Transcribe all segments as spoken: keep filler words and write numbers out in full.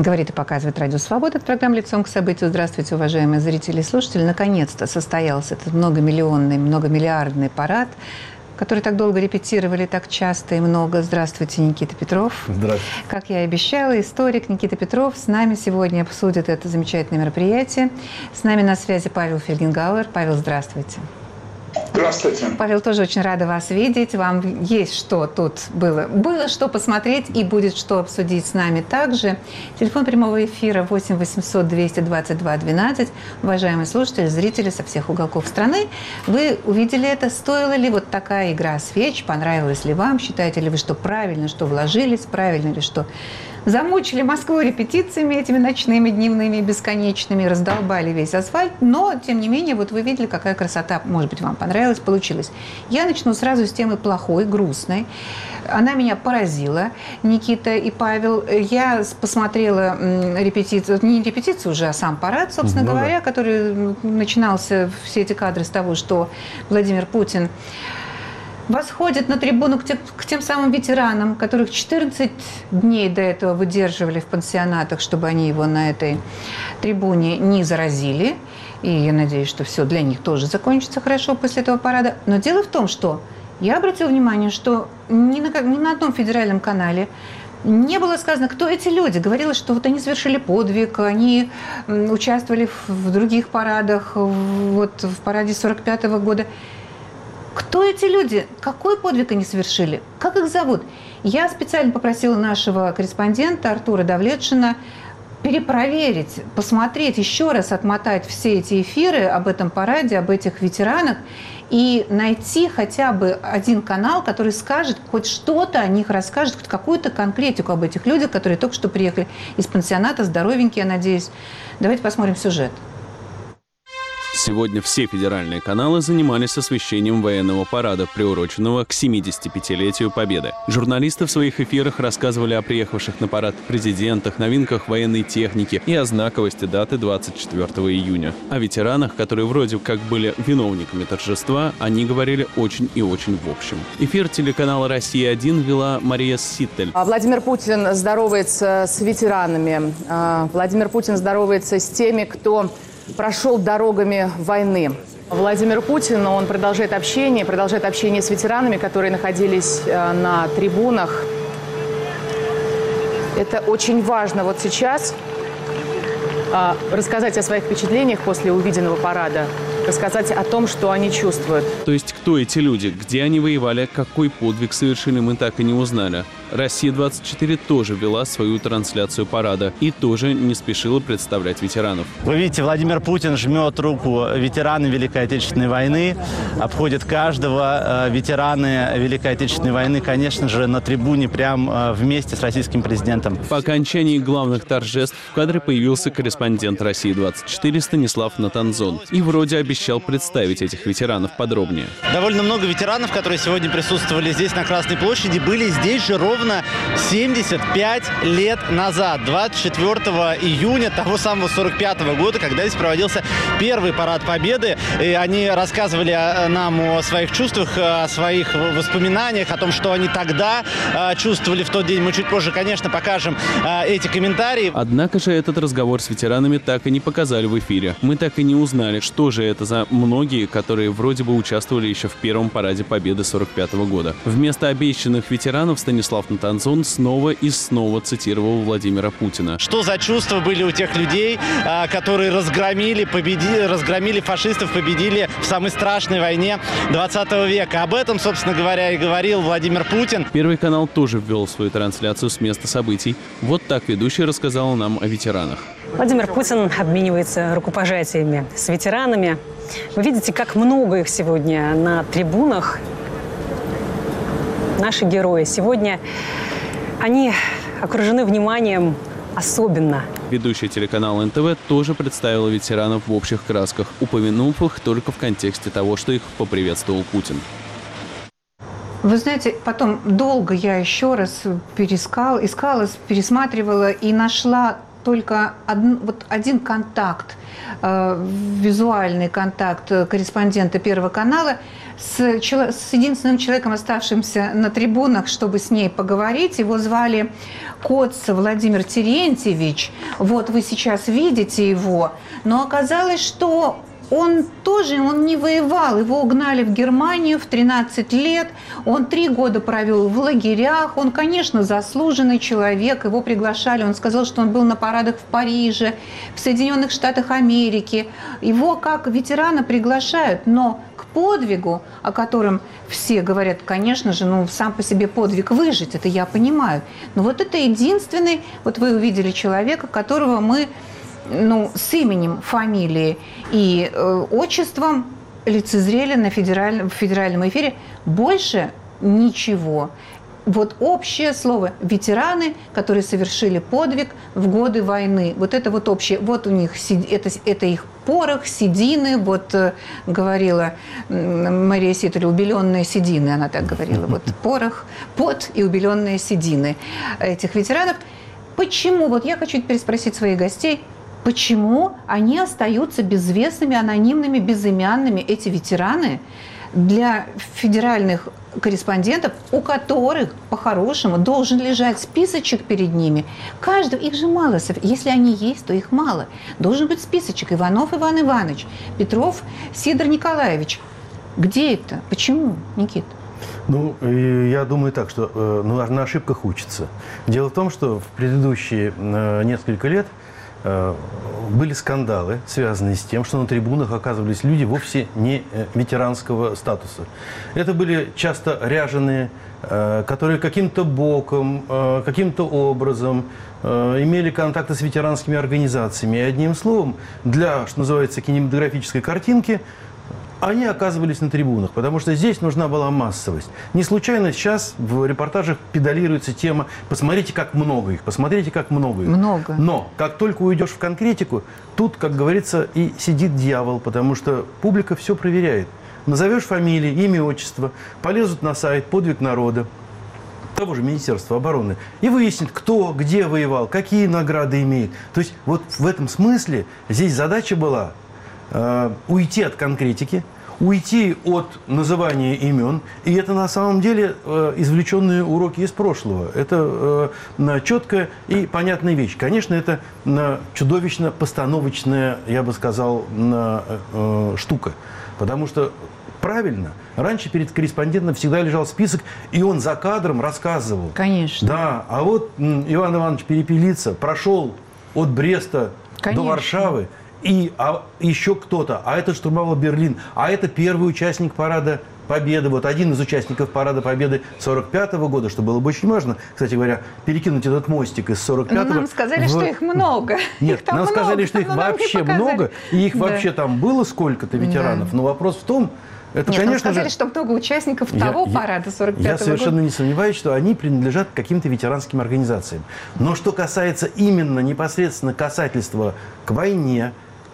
Говорит и показывает Радио Свобода. Это программа «Лицом к событию». Здравствуйте, уважаемые зрители и слушатели. Наконец-то состоялся этот многомиллионный, многомиллиардный парад, который так долго репетировали, так часто и много. Здравствуйте, Никита Петров. Здравствуйте. Как я и обещала, историк Никита Петров с нами сегодня обсудит это замечательное мероприятие. С нами на связи Павел Фельгенгауэр. Павел, здравствуйте. Здравствуйте. Павел, тоже очень рада вас видеть. Вам есть что тут было. Было что посмотреть и будет что обсудить с нами также. Телефон прямого эфира восемь восемьсот двести двадцать два двенадцать. Уважаемые слушатели, зрители со всех уголков страны, вы увидели это? Стоила ли вот такая игра свеч? Понравилась ли вам? Считаете ли вы, что правильно, что вложились? Правильно ли, что замучили Москву репетициями этими ночными, дневными, бесконечными, раздолбали весь асфальт, но, тем не менее, вот вы видели, какая красота, может быть, вам понравилась, получилась. Я начну сразу с темы плохой, грустной. Она меня поразила, Никита и Павел. Я посмотрела репетицию, не репетицию уже, а сам парад, собственно ну, говоря, да. который начинался, все эти кадры с того, что Владимир Путин восходит на трибуну к тем, к тем самым ветеранам, которых четырнадцать дней до этого выдерживали в пансионатах, чтобы они его на этой трибуне не заразили. И я надеюсь, что все для них тоже закончится хорошо после этого парада. Но дело в том, что я обратила внимание, что ни на, ни на одном федеральном канале не было сказано, кто эти люди. Говорилось, что вот они совершили подвиг, они участвовали в других парадах, вот в параде сорок пятого года. Кто эти люди? Какой подвиг они совершили? Как их зовут? Я специально попросила нашего корреспондента Артура Давлетшина перепроверить, посмотреть, еще раз отмотать все эти эфиры об этом параде, об этих ветеранах и найти хотя бы один канал, который скажет, хоть что-то о них расскажет, хоть какую-то конкретику об этих людях, которые только что приехали из пансионата, здоровенькие, я надеюсь. Давайте посмотрим сюжет. Сегодня все федеральные каналы занимались освещением военного парада, приуроченного к семидесятипятилетию Победы. Журналисты в своих эфирах рассказывали о приехавших на парад президентах, новинках военной техники и о знаковости даты двадцать четвёртого июня. О ветеранах, которые вроде как были виновниками торжества, они говорили очень и очень в общем. Эфир телеканала «Россия один» вела Мария Ситтель. Владимир Путин здоровается с ветеранами. Владимир Путин здоровается с теми, кто прошел дорогами войны. Владимир Путин, он продолжает общение, продолжает общение с ветеранами, которые находились на трибунах. Это очень важно вот сейчас рассказать о своих впечатлениях после увиденного парада, рассказать о том, что они чувствуют. То есть кто эти люди, где они воевали, какой подвиг совершили, мы так и не узнали. Россия двадцать четыре тоже вела свою трансляцию парада и тоже не спешила представлять ветеранов. Вы видите, Владимир Путин жмет руку ветеранам Великой Отечественной войны, обходит каждого. Ветераны Великой Отечественной войны, конечно же, на трибуне прямо вместе с российским президентом. По окончании главных торжеств в кадре появился корреспондент России двадцать четыре Станислав Натанзон и вроде обещал представить этих ветеранов подробнее. Довольно много ветеранов, которые сегодня присутствовали здесь на Красной площади, были здесь же ровно семьдесят пять лет назад, двадцать четвёртого июня того самого сорок пятого года, когда здесь проводился первый парад Победы. И они рассказывали нам о своих чувствах, о своих воспоминаниях, о том, что они тогда чувствовали в тот день. Мы чуть позже, конечно, покажем эти комментарии. Однако же этот разговор с ветеранами так и не показали в эфире. Мы так и не узнали, что же это за многие, которые вроде бы участвовали еще в первом параде Победы сорок пятого года. Вместо обещанных ветеранов Станислав Натанзон снова и снова цитировал Владимира Путина. Что за чувства были у тех людей, которые разгромили, победили, разгромили фашистов, победили в самой страшной войне двадцатого века? Об этом, собственно говоря, и говорил Владимир Путин. Первый канал тоже ввел свою трансляцию с места событий. Вот так ведущий рассказал нам о ветеранах. Владимир Путин обменивается рукопожатиями с ветеранами. Вы видите, как много их сегодня на трибунах. Наши герои. Сегодня они окружены вниманием особенно. Ведущая телеканала эн тэ вэ тоже представила ветеранов в общих красках, упомянув их только в контексте того, что их поприветствовал Путин. Вы знаете, потом долго я еще раз перескала, искала, пересматривала и нашла только один, вот один контакт, э, визуальный контакт корреспондента Первого канала с, с единственным человеком, оставшимся на трибунах, чтобы с ней поговорить. Его звали Коц Владимир Терентьевич. Вот вы сейчас видите его. Но оказалось, что он тоже, он не воевал. Его угнали в Германию в тринадцать лет. Он три года провел в лагерях. Он, конечно, заслуженный человек. Его приглашали. Он сказал, что он был на парадах в Париже, в Соединенных Штатах Америки. Его как ветерана приглашают. Но к подвигу, о котором все говорят, конечно же, ну, сам по себе подвиг выжить, это я понимаю. Но вот это единственный, вот вы увидели человека, которого мы, ну, с именем, фамилией и э, отчеством лицезрели на федеральном, в федеральном эфире. Больше ничего. Вот общее слово «ветераны», которые совершили подвиг в годы войны. Вот это вот общее. Вот у них, это, это их порох, седины. Вот э, говорила Мария Ситарь, убеленные седины, она так говорила. Вот порох, пот и убеленные седины этих ветеранов. Почему? Вот я хочу теперь спросить своих гостей, почему они остаются безвестными, анонимными, безымянными, эти ветераны, для федеральных корреспондентов, у которых, по-хорошему, должен лежать списочек перед ними. Каждого, их же мало, если они есть, то их мало. Должен быть списочек. Иванов Иван Иванович, Петров Сидор Николаевич. Где это? Почему, Никита? Ну, я думаю так, что ну, на ошибках учатся. Дело в том, что в предыдущие несколько лет были скандалы, связанные с тем, что на трибунах оказывались люди вовсе не ветеранского статуса. Это были часто ряженые, которые каким-то боком, каким-то образом имели контакты с ветеранскими организациями. И одним словом, для, что называется, кинематографической картинки, они оказывались на трибунах, потому что здесь нужна была массовость. Не случайно сейчас в репортажах педалируется тема «посмотрите, как много их, посмотрите, как много их». Много. Но как только уйдешь в конкретику, тут, как говорится, и сидит дьявол, потому что публика все проверяет. Назовешь фамилии, имя, отчество, полезут на сайт «Подвиг народа», того же Министерства обороны, и выяснит, кто, где воевал, какие награды имеет. То есть вот в этом смысле здесь задача была э, уйти от конкретики, уйти от называния имен, и это на самом деле э, извлеченные уроки из прошлого. Это э, четкая и понятная вещь. Конечно, это э, чудовищно постановочная, я бы сказал, э, э, штука, потому что правильно, раньше перед корреспондентом всегда лежал список, и он за кадром рассказывал. Конечно. Да, а вот Иван Иванович Перепелица прошел от Бреста Конечно. до Варшавы, и а, еще кто-то, а это штурмовал Берлин, а это первый участник парада Победы, вот один из участников парада Победы сорок пятого года, что было бы очень важно, кстати говоря, перекинуть этот мостик из сорок пятого. Но нам сказали, в... что их много. Нет, их там нам много, сказали, что их вообще много, и их да. вообще там было сколько-то ветеранов, да. Но вопрос в том, это, Нет, конечно нам сказали, же, что много участников я, того я, парада сорок пятого года. Я совершенно не сомневаюсь, что они принадлежат каким-то ветеранским организациям. Но что касается именно непосредственно касательства к войне,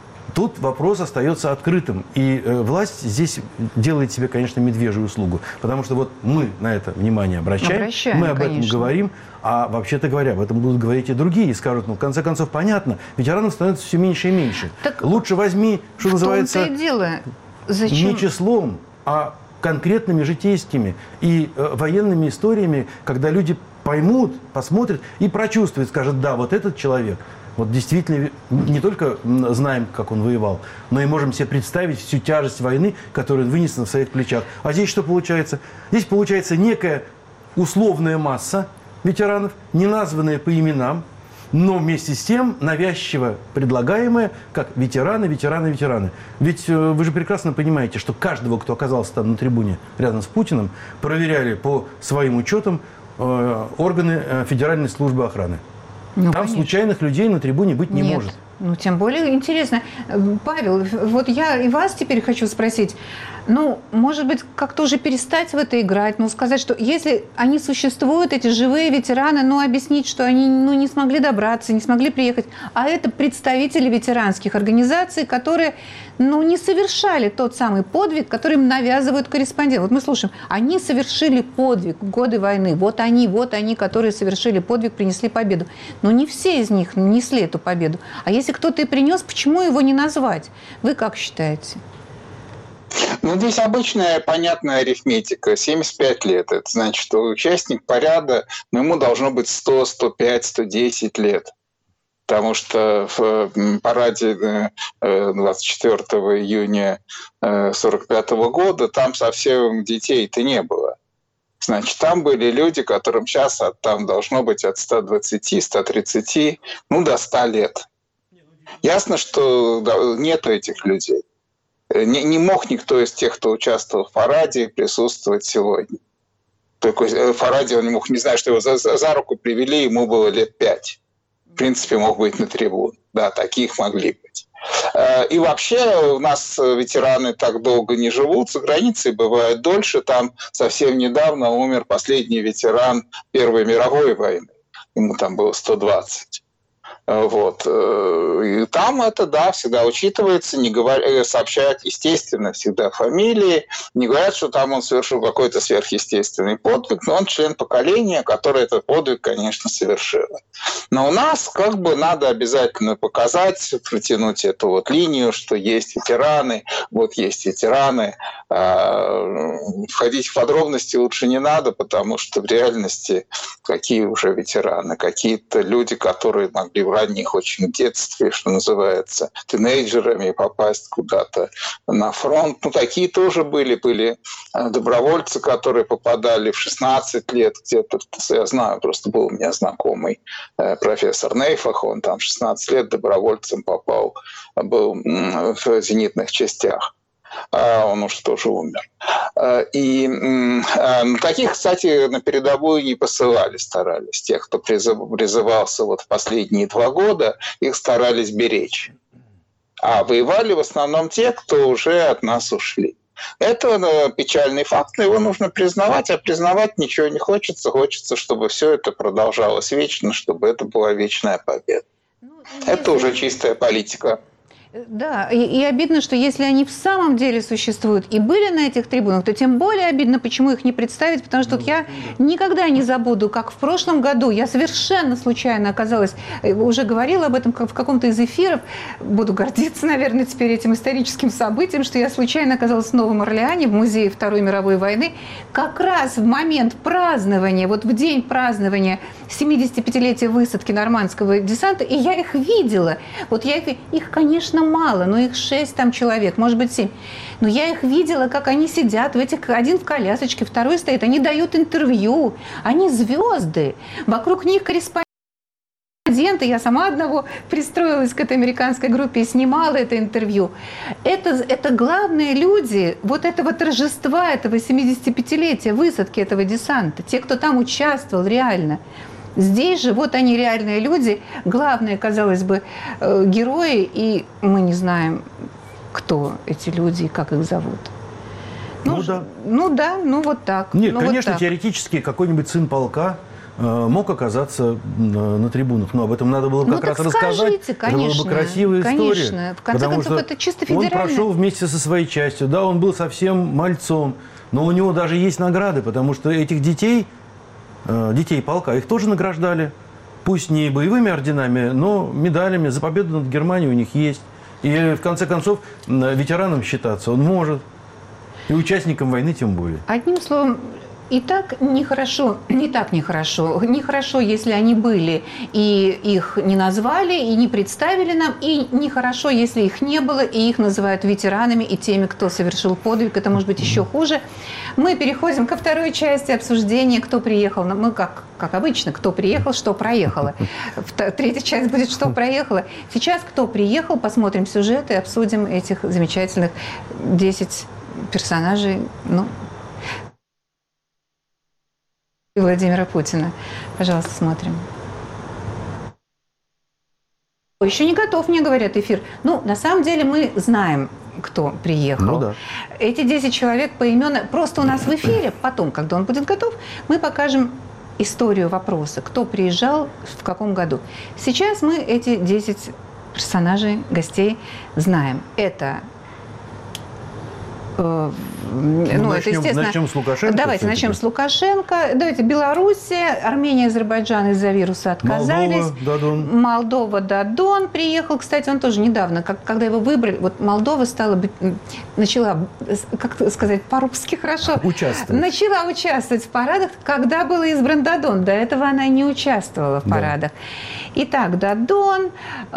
тут вопрос остается открытым. И э, власть здесь делает себе, конечно, медвежью услугу. Потому что вот мы на это внимание обращаем, обращаем мы об конечно. этом говорим. А вообще-то говоря, об этом будут говорить и другие. И скажут, ну, в конце концов, понятно, ветеранов становится все меньше и меньше. Так лучше возьми, что называется, и дело. Зачем? Не числом, а конкретными житейскими и э, военными историями, когда люди поймут, посмотрят и прочувствуют, скажут, да, вот этот человек, вот действительно не только знаем, как он воевал, но и можем себе представить всю тяжесть войны, которую он вынес на своих плечах. А здесь что получается? Здесь получается некая условная масса ветеранов, не названная по именам, но вместе с тем навязчиво предлагаемое, как ветераны, ветераны, ветераны. Ведь э, вы же прекрасно понимаете, что каждого, кто оказался там на трибуне рядом с Путиным, проверяли по своим учетам э, органы э, Федеральной службы охраны. Ну, там конечно. Случайных людей на трибуне быть не Нет. может. Ну, тем более интересно. Павел, вот я и вас теперь хочу спросить. Ну, может быть, как-то уже перестать в это играть, ну, сказать, что если они существуют, эти живые ветераны, ну, объяснить, что они, ну, не смогли добраться, не смогли приехать, а это представители ветеранских организаций, которые, ну, не совершали тот самый подвиг, который им навязывают корреспонденты. Вот мы слушаем, они совершили подвиг в годы войны, вот они, вот они, которые совершили подвиг, принесли победу. Но не все из них несли эту победу. А если кто-то и принес, почему его не назвать? Вы как считаете? Ну, здесь обычная понятная арифметика. семьдесят пять лет. Это значит, что участник парада, ну, ему должно быть сто, сто пять, сто десять лет. Потому что в параде двадцать четвёртого июня сорок пятого года там совсем детей-то не было. Значит, там были люди, которым сейчас от, там должно быть от ста двадцати, ста тридцати, ну, до ста лет. Ясно, что нету этих людей. Не, не мог никто из тех, кто участвовал в параде, присутствовать сегодня. Только в параде он не мог, не знаю, что его за, за руку привели, ему было лет пять. В принципе, мог быть на трибуне. Да, таких могли быть. И вообще у нас ветераны так долго не живут, за границей бывает дольше. Там совсем недавно умер последний ветеран Первой мировой войны. Ему там было сто двадцать. Вот. И там это, да, всегда учитывается, не говоря, сообщают, естественно, всегда фамилии, не говорят, что там он совершил какой-то сверхъестественный подвиг, но он член поколения, которое этот подвиг, конечно, совершило. Но у нас как бы надо обязательно показать, протянуть эту вот линию, что есть ветераны, вот есть ветераны. Входить в подробности лучше не надо, потому что в реальности какие уже ветераны, какие-то люди, которые могли в ранних очень детстве, что называется, тинейджерами попасть куда-то на фронт. Ну, такие тоже были. Были добровольцы, которые попадали в шестнадцать лет где-то. Я знаю, просто был у меня знакомый профессор Нейфах, он там в шестнадцать лет добровольцем попал, был в зенитных частях. Он уж тоже умер. И таких, кстати, на передовую не посылали, старались. Тех, кто призывался вот в последние два года, их старались беречь. А воевали в основном те, кто уже от нас ушли. Это печальный факт, но его нужно признавать, а признавать ничего не хочется. Хочется, чтобы все это продолжалось вечно, чтобы это была вечная победа. Ну, это уже чистая политика. Да, и, и обидно, что если они в самом деле существуют и были на этих трибунах, то тем более обидно, почему их не представить, потому что вот я никогда не забуду, как в прошлом году я совершенно случайно оказалась, уже говорила об этом в каком-то из эфиров, буду гордиться, наверное, теперь этим историческим событием, что я случайно оказалась в Новом Орлеане, в музее Второй мировой войны, как раз в момент празднования, вот в день празднования семидесятипятилетия высадки нормандского десанта, и я их видела. Вот я их, их конечно, мало, но их шесть там человек, может быть, семь. Но я их видела, как они сидят, в этих, один в колясочке, второй стоит, они дают интервью, они звезды, вокруг них корреспонденты. Я сама одного пристроилась к этой американской группе и снимала это интервью. Это, это главные люди вот этого торжества, этого семидесятипятилетия высадки этого десанта, те, кто там участвовал реально. Здесь же вот они реальные люди, главные, казалось бы, герои, и мы не знаем, кто эти люди и как их зовут. Ну, ну да. Ну да, ну вот так. Нет, ну, конечно, вот теоретически какой-нибудь сын полка э, мог оказаться на, на трибунах, но об этом надо было как ну, раз так рассказать. Скажите, конечно, это была бы красивая конечно. история. В конце концов, это чисто федерально. Он прошел вместе со своей частью, да, он был совсем мальцом, но у него даже есть награды, потому что этих детей... детей полка, их тоже награждали, пусть не боевыми орденами, но медалями за победу над Германией у них есть. И в конце концов ветераном считаться он может, и участником войны тем более. Одним словом, и так нехорошо, не так нехорошо. Нехорошо, если они были, и их не назвали, и не представили нам, и нехорошо, если их не было, и их называют ветеранами, и теми, кто совершил подвиг. Это может быть еще хуже. Мы переходим ко второй части обсуждения, кто приехал. Мы, как, как обычно, кто приехал, что проехало. Третья часть будет, что проехало. Сейчас кто приехал, посмотрим сюжет и обсудим этих замечательных десять персонажей. Ну, Владимира Путина. Пожалуйста, смотрим. Еще не готов, мне говорят, эфир. Ну, на самом деле мы знаем, кто приехал. Ну, да. Эти десять человек поименно... Просто у нас в эфире, потом, когда он будет готов, мы покажем историю вопроса, кто приезжал, в каком году. Сейчас мы эти десять персонажей, гостей знаем. Это... Ну, ну, это, начнем, естественно... начнем с Лукашенко. Давайте начнем с Лукашенко. Давайте Белоруссия, Армения, Азербайджан из-за вируса отказались. Молдова, Дадон. Молдова, Дадон приехал. Кстати, он тоже недавно, как, когда его выбрали, вот Молдова стала быть, начала, как сказать, по-русски хорошо, участвовать. Начала участвовать в парадах, когда был избран Дадон. До этого она не участвовала в парадах. Да. Итак, Дадон,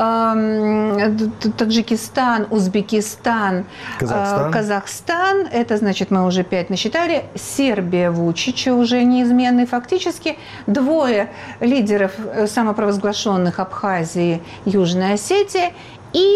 э, Таджикистан, Узбекистан, Казахстан. Э, Казахстан. Это значит, мы уже пять насчитали. Сербия, Вучича уже неизменный. Фактически двое лидеров самопровозглашенных Абхазии, Южной Осетии и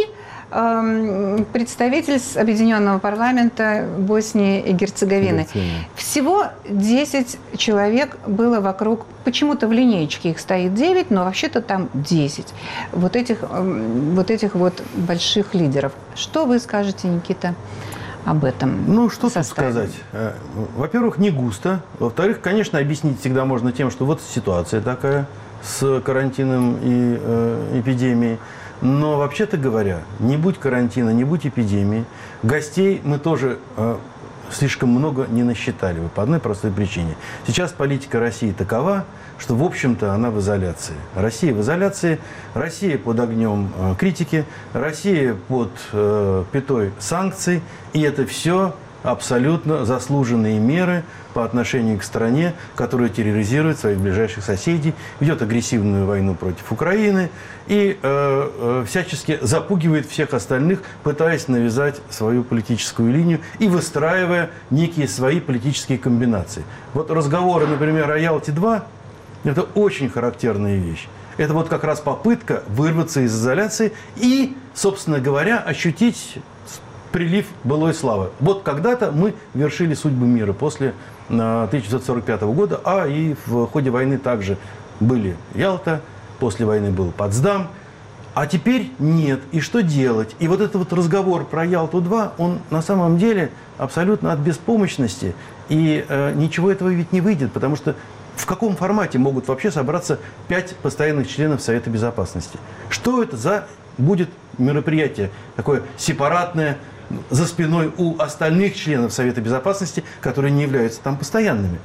э, представитель Объединенного парламента Боснии и Герцеговины. Герцеговина. Всего десять человек было вокруг. Почему-то в линеечке их стоит девять, но вообще-то там десять. Вот этих, вот этих вот больших лидеров. Что вы скажете, Никита, об этом? Ну, что составе? тут сказать? Во-первых, не густо. Во-вторых, конечно, объяснить всегда можно тем, что вот ситуация такая с карантином и э, эпидемией. Но, вообще-то говоря, не будь карантина, не будь эпидемии, гостей мы тоже э, слишком много не насчитали бы, по одной простой причине. Сейчас политика России такова, что, в общем-то, она в изоляции. Россия в изоляции, Россия под огнем э, критики, Россия под э, пятой санкций, и это все абсолютно заслуженные меры по отношению к стране, которая терроризирует своих ближайших соседей, ведет агрессивную войну против Украины и э, э, всячески запугивает всех остальных, пытаясь навязать свою политическую линию и выстраивая некие свои политические комбинации. Вот разговоры, например, о Ялте-два – это очень характерная вещь. Это вот как раз попытка вырваться из изоляции и, собственно говоря, ощутить прилив былой славы. Вот когда-то мы вершили судьбы мира после тысяча девятьсот сорок пятого года, а и в ходе войны также были Ялта, после войны был Потсдам, а теперь нет. И что делать? И вот этот вот разговор про Ялту-два, он на самом деле абсолютно от беспомощности, и э, ничего этого ведь не выйдет, потому что в каком формате могут вообще собраться пять постоянных членов Совета Безопасности? Что это за будет мероприятие такое сепаратное, за спиной у остальных членов Совета Безопасности, которые не являются там постоянными?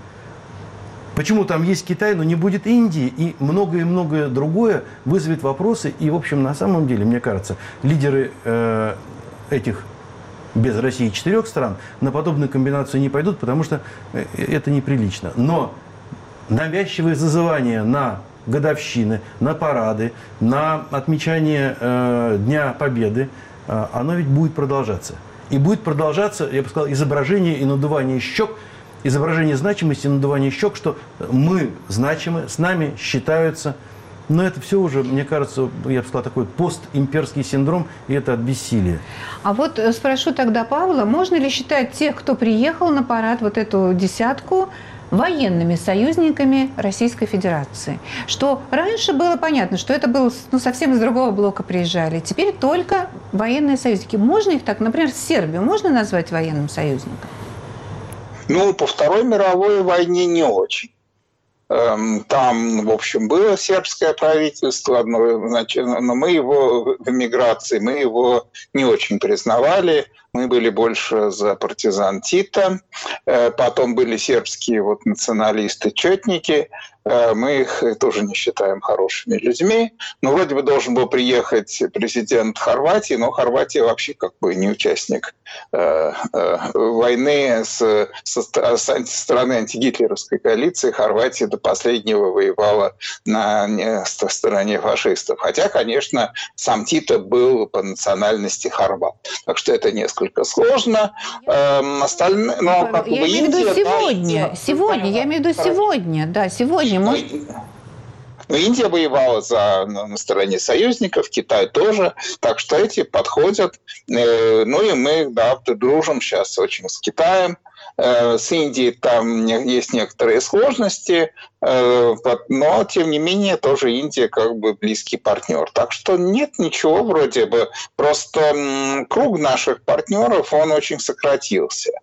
Почему там есть Китай, но не будет Индии? И многое-многое другое вызовет вопросы. И, в общем, на самом деле, мне кажется, лидеры э, этих без России четырех стран на подобную комбинацию не пойдут, потому что это неприлично. Но навязчивое зазывание на годовщины, на парады, на отмечание э, Дня Победы, э, оно ведь будет продолжаться. И будет продолжаться, я бы сказал, изображение и надувание щек, изображение значимости и надувание щек, что мы значимы, с нами считаются. Но это все уже, мне кажется, я бы сказал, такой постимперский синдром, и это от бессилия. А вот спрошу тогда Павла, можно ли считать тех, кто приехал на парад, вот эту десятку, военными союзниками Российской Федерации? Что раньше было понятно, что это было, ну, совсем из другого блока приезжали. Теперь только военные союзники. Можно их так, например, Сербию можно назвать военным союзником? Ну, по Второй мировой войне не очень. Там, в общем, было сербское правительство, но мы его в эмиграции, мы его не очень признавали. Мы были больше за партизан Тита. Потом были сербские вот националисты-четники. Мы их тоже не считаем хорошими людьми. Но вроде бы должен был приехать президент Хорватии, но Хорватия вообще как бы не участник войны с, со, со стороны антигитлеровской коалиции. Хорватия до последнего воевала на стороне фашистов. Хотя, конечно, сам Тита был по национальности хорват. Так что это несколько сложно. Эм, остальные, но, как я бы, имею в виду Индия, сегодня. да, сегодня, я имею в виду сегодня. Да, сегодня. Мы, Но Индия воевала за, на стороне союзников, Китай тоже, так что эти подходят. Ну и мы, да, дружим сейчас очень с Китаем. С Индией там есть некоторые сложности, но, тем не менее, тоже Индия как бы близкий партнер. Так что нет ничего вроде бы. Просто круг наших партнеров, он очень сократился.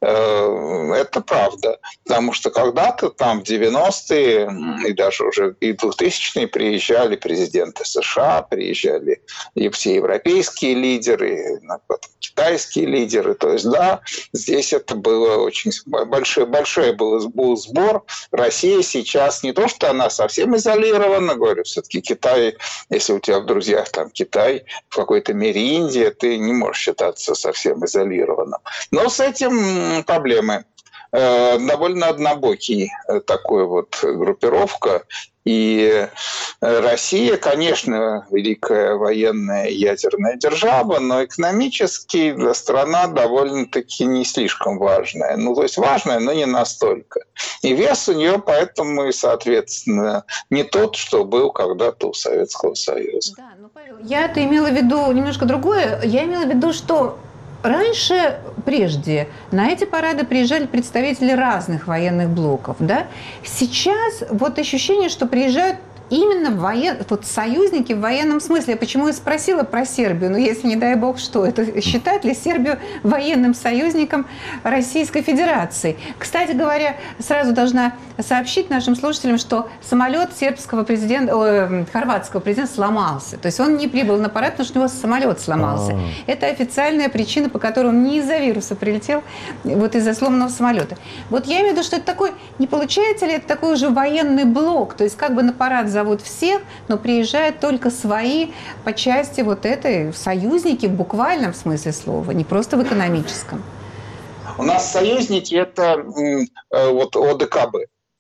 Это правда, потому что когда-то там в девяностые и даже уже и двухтысячные приезжали президенты США, приезжали и все европейские лидеры, потом китайские лидеры. То есть да, здесь это было очень большой, большой был, был сбор. Россия сейчас не то, что она совсем изолирована, говорю, все-таки Китай, если у тебя в друзьях там Китай, в какой-то мере Индия, ты не можешь считаться совсем изолированным. Но с этим проблемы. Довольно однобокий такой вот группировка. И Россия, конечно, великая военная ядерная держава, но экономически страна довольно-таки не слишком важная. Ну, то есть важная, но не настолько. И вес у нее поэтому и, соответственно, не тот, что был когда-то у Советского Союза. Да, ну, Павел, я-то имела в виду немножко другое. Я имела в виду, что раньше, прежде, на эти парады приезжали представители разных военных блоков, да? Сейчас вот ощущение, что приезжают именно воен... вот союзники в военном смысле. Почему я спросила про Сербию? Ну, если, не дай бог, что это? Считают ли Сербию военным союзником Российской Федерации? Кстати говоря, сразу должна сообщить нашим слушателям, что самолет сербского президента, о, хорватского президента сломался. То есть он не прибыл на парад, потому что у него самолет сломался. А-а-а. Это официальная причина, по которой он не из-за вируса прилетел, вот из-за сломанного самолета. Вот я имею в виду, что это такой, не получается ли это такой уже военный блок? То есть как бы на парад зовут всех, но приезжают только свои по части вот этой союзники в буквальном смысле слова, не просто в экономическом. У нас союзники – это вот ОДКБ.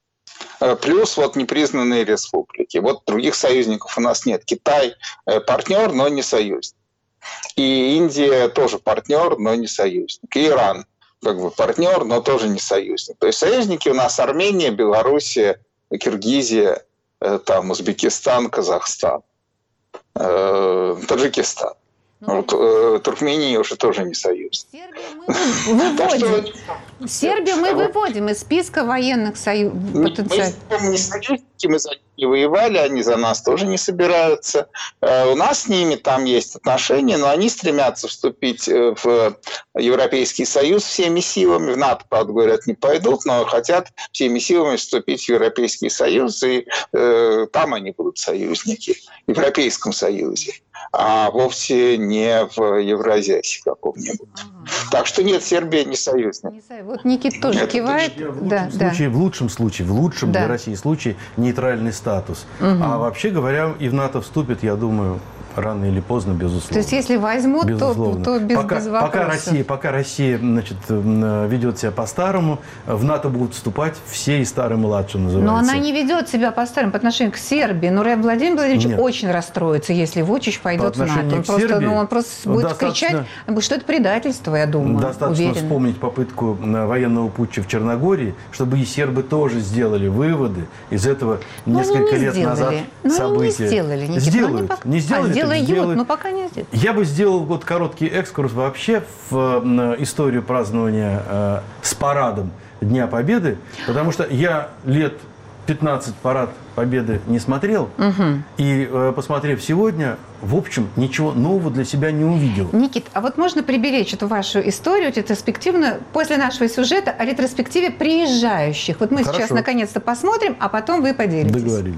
Плюс вот непризнанные республики. Вот других союзников у нас нет. Китай партнер, но не союзник. И Индия тоже партнер, но не союзник. И Иран как бы партнер, но тоже не союзник. То есть союзники у нас Армения, Белоруссия, Киргизия, там Узбекистан, Казахстан, э, Таджикистан. Ну, вот, э, Туркмения уже тоже не союз. Сербию мы выводим, Сербию мы выводим из списка военных союзов. Мы не союзники, мы за них не воевали, они за нас тоже не собираются. У нас с ними там есть отношения, но они стремятся вступить в Европейский Союз всеми силами. В НАТО, правда, говорят, не пойдут, но хотят всеми силами вступить в Европейский Союз, и э, там они будут союзники, в Европейском Союзе, а вовсе не в Евразиасе каком-нибудь. Ага. Так что нет, Сербия не союзник. Не вот Никит тоже это кивает. В лучшем, да, случае, да. в лучшем случае, в лучшем да. для России случае нейтральный статус. Угу. А вообще говоря, и в НАТО вступит, я думаю, рано или поздно, безусловно. То есть, если возьмут, то, то без, пока, без вопросов. Пока Россия, пока Россия значит, ведет себя по-старому, в НАТО будут вступать все, и старый, и младший называется. Но она не ведет себя по-старому по отношению к Сербии. Но Владимир Владимирович Нет. очень расстроится, если Вучич пойдет в НАТО. Он просто, Сербии, ну, он просто будет кричать, что это предательство, я думаю. Достаточно уверена. Вспомнить попытку военного путча в Черногории, чтобы и сербы тоже сделали выводы из этого но несколько лет сделали. назад но события. Не сделали, Никита, сделают, не, не сделали. А сделают, сделают, но пока не сделают. Я бы сделал вот короткий экскурс вообще в историю празднования э, с парадом Дня Победы, потому что я лет пятнадцать парад Победы не смотрел, угу. и, э, посмотрев сегодня, в общем, ничего нового для себя не увидел. Никит, а вот можно приберечь эту вашу историю ретроспективно после нашего сюжета о ретроспективе приезжающих? Вот мы Хорошо. сейчас наконец-то посмотрим, а потом вы поделитесь. Договорились.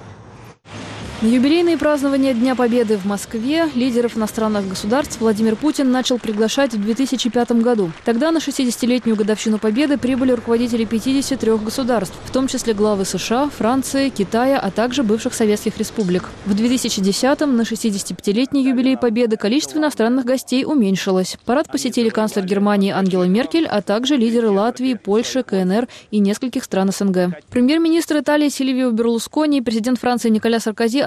На юбилейные празднования Дня Победы в Москве лидеров иностранных государств Владимир Путин начал приглашать в две тысячи пятом году. Тогда на шестидесятилетнюю годовщину Победы прибыли руководители пятидесяти трёх государств, в том числе главы США, Франции, Китая, а также бывших советских республик. В две тысячи десятом на шестидесятипятилетний юбилей Победы количество иностранных гостей уменьшилось. Парад посетили канцлер Германии Ангела Меркель, а также лидеры Латвии, Польши, КНР и нескольких стран СНГ. Премьер-министр Италии Сильвио Берлускони и президент Франции Николя Саркози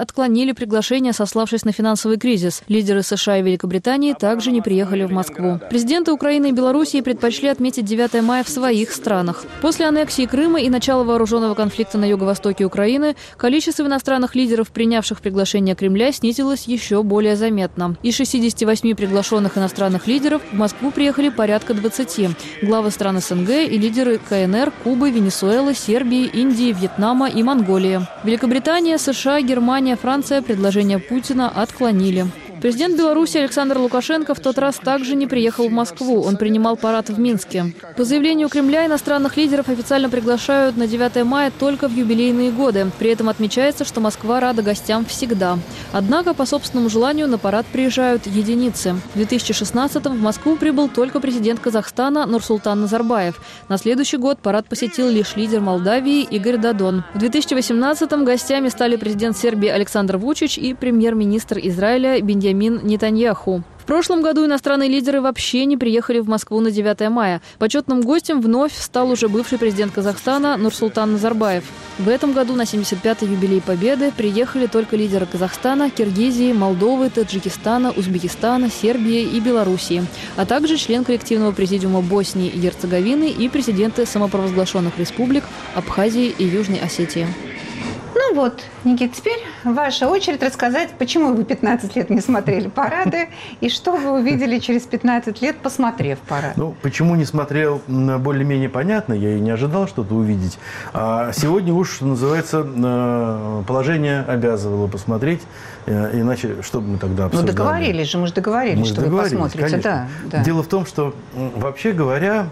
отклонили приглашение, сославшись на финансовый кризис. Лидеры США и Великобритании также не приехали в Москву. Президенты Украины и Белоруссии предпочли отметить девятое мая в своих странах. После аннексии Крыма и начала вооруженного конфликта на юго-востоке Украины количество иностранных лидеров, принявших приглашение Кремля, снизилось еще более заметно. Из шестидесяти восьми приглашенных иностранных лидеров в Москву приехали порядка двадцати. Главы стран СНГ и лидеры КНР, Кубы, Венесуэлы, Сербии, Индии, Вьетнама и Монголии. Великобритания, США, Германия, Франция предложение Путина отклонили. Президент Беларуси Александр Лукашенко в тот раз также не приехал в Москву. Он принимал парад в Минске. По заявлению Кремля, иностранных лидеров официально приглашают на девятое мая только в юбилейные годы. При этом отмечается, что Москва рада гостям всегда. Однако по собственному желанию на парад приезжают единицы. В две тысячи шестнадцатом в Москву прибыл только президент Казахстана Нурсултан Назарбаев. На следующий год парад посетил лишь лидер Молдавии Игорь Додон. В две тысячи восемнадцатом гостями стали президент Сербии Александр Вучич и премьер-министр Израиля Беньямин Нетаньяху. В прошлом году иностранные лидеры вообще не приехали в Москву на девятое мая. Почетным гостем вновь стал уже бывший президент Казахстана Нурсултан Назарбаев. В этом году на семьдесят пятый юбилей Победы приехали только лидеры Казахстана, Киргизии, Молдовы, Таджикистана, Узбекистана, Сербии и Белоруссии, а также член коллективного президиума Боснии и Герцеговины и президенты самопровозглашенных республик Абхазии и Южной Осетии. Ну вот, Никита, теперь ваша очередь рассказать, почему вы пятнадцать лет не смотрели парады и что вы увидели через пятнадцать лет, посмотрев парад. Ну, почему не смотрел, более-менее понятно, я и не ожидал что-то увидеть. А сегодня уж, что называется, положение обязывало посмотреть, иначе что бы мы тогда обсуждали? Ну, договорились же, мы же договорились, мы что договорились, вы посмотрите. Да, да. Дело в том, что, вообще говоря,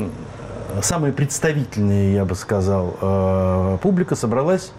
самая представительная, я бы сказал, публика собралась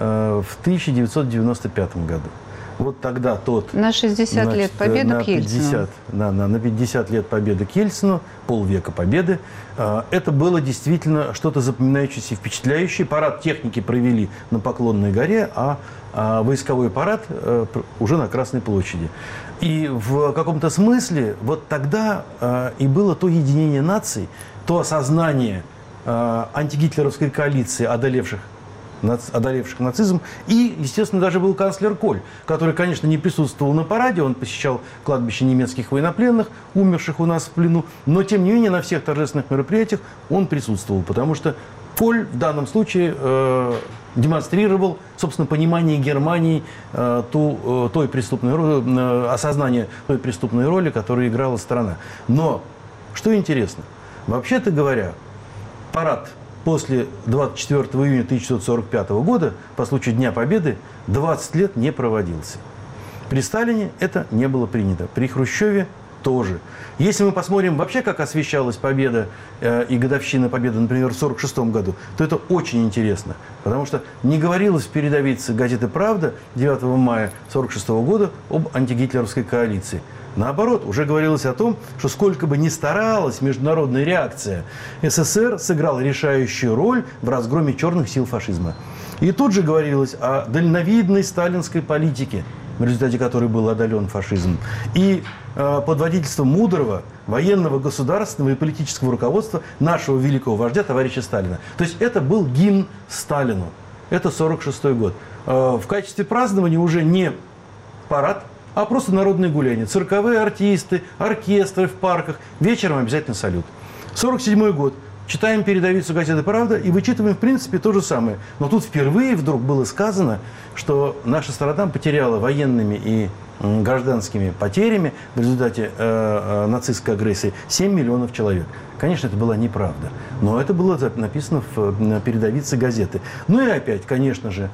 в тысяча девятьсот девяносто пятом году. Вот тогда тот... На шестьдесят значит, лет победы на к Ельцину. пятьдесят, на, на, на пятьдесят лет победы к Ельцину, полвека победы. Это было действительно что-то запоминающееся и впечатляющее. Парад техники провели на Поклонной горе, а, а войсковой парад уже на Красной площади. И в каком-то смысле вот тогда и было то единение наций, то осознание антигитлеровской коалиции, одолевших одолевших нацизм. И, естественно, даже был канцлер Коль, который, конечно, не присутствовал на параде, он посещал кладбище немецких военнопленных, умерших у нас в плену, но, тем не менее, на всех торжественных мероприятиях он присутствовал, потому что Коль в данном случае э, демонстрировал, собственно, понимание Германии э, ту, э, той преступной роли, э, осознание той преступной роли, которую играла страна. Но, что интересно, вообще-то говоря, парад после двадцать четвёртого июня тысяча девятьсот сорок пятого года, по случаю Дня Победы, двадцать лет не проводился. При Сталине это не было принято. При Хрущеве тоже. Если мы посмотрим вообще, как освещалась победа э, и годовщина победы, например, в сорок шестом году, то это очень интересно. Потому что не говорилось в передовице газеты «Правда» девятого мая сорок шестого года об антигитлеровской коалиции. Наоборот, уже говорилось о том, что сколько бы ни старалась международная реакция, СССР сыграл решающую роль в разгроме черных сил фашизма. И тут же говорилось о дальновидной сталинской политике, в результате которой был одолен фашизм, и э, под водительством мудрого военного, государственного и политического руководства нашего великого вождя, товарища Сталина. То есть это был гимн Сталину. Это сорок шестой год. Э, в качестве празднования уже не парад, а просто народные гуляния. Цирковые артисты, оркестры в парках. Вечером обязательно салют. сорок седьмой год. Читаем передовицу газеты «Правда» и вычитываем, в принципе, то же самое. Но тут впервые вдруг было сказано, что наша страна потеряла военными и гражданскими потерями в результате э, э, нацистской агрессии семь миллионов человек. Конечно, это была неправда. Но это было написано в передовице газеты. Ну и опять, конечно же,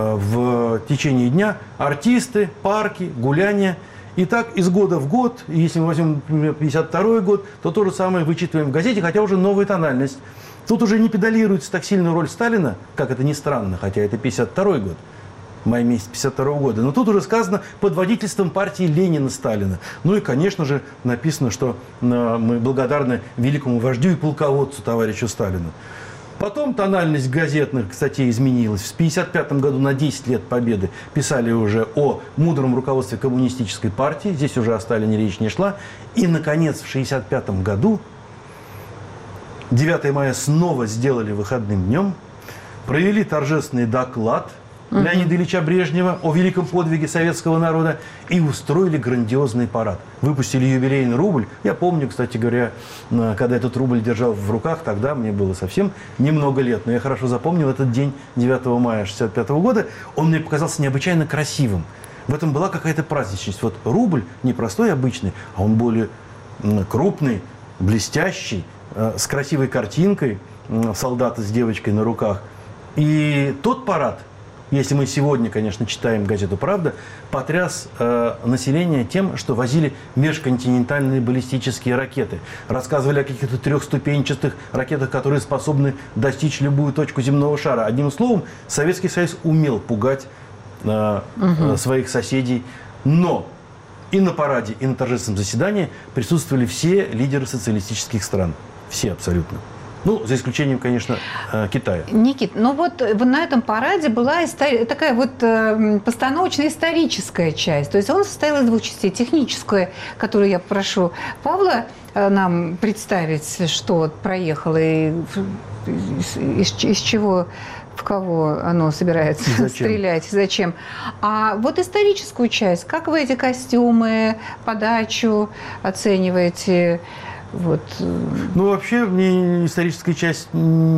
в течение дня артисты, парки, гуляния. И так из года в год, если мы возьмем, например, пятьдесят второй год, то то же самое вычитываем в газете, хотя уже новая тональность. Тут уже не педалируется так сильно роль Сталина, как это ни странно, хотя это пятьдесят второй год, май месяц пятьдесят второго года. Но тут уже сказано под водительством партии Ленина-Сталина. Ну и, конечно же, написано, что мы благодарны великому вождю и полководцу товарищу Сталину. Потом тональность газетных статей изменилась. В пятьдесят пятом году на десять лет Победы писали уже о мудром руководстве коммунистической партии. Здесь уже о Сталине речь не шла. И, наконец, в шестьдесят пятом году девятое мая снова сделали выходным днем. Провели торжественный доклад угу. Леонида Ильича Брежнева о великом подвиге советского народа и устроили грандиозный парад. Выпустили юбилейный рубль. Я помню, кстати говоря, когда этот рубль держал в руках, тогда мне было совсем немного лет, но я хорошо запомнил этот день девятого мая шестьдесят пятого года. Он мне показался необычайно красивым. В этом была какая-то праздничность. Вот рубль не простой обычный, а он более крупный, блестящий, с красивой картинкой солдата с девочкой на руках. И тот парад, если мы сегодня, конечно, читаем газету «Правда», потряс э, население тем, что возили межконтинентальные баллистические ракеты. Рассказывали о каких-то трехступенчатых ракетах, которые способны достичь любую точку земного шара. Одним словом, Советский Союз умел пугать э, угу. своих соседей. Но и на параде, и на торжественном заседании присутствовали все лидеры социалистических стран. Все абсолютно. Ну, за исключением, конечно, Китая. Никит, ну вот на этом параде была истори- такая вот э, постановочная историческая часть. То есть он состоял из двух частей. Техническая, которую я прошу Павла э, нам представить, что проехало и из, из, из чего, в кого оно собирается стрелять, зачем. А вот историческую часть, как вы эти костюмы, подачу оцениваете? Вот. Ну, вообще, мне историческая часть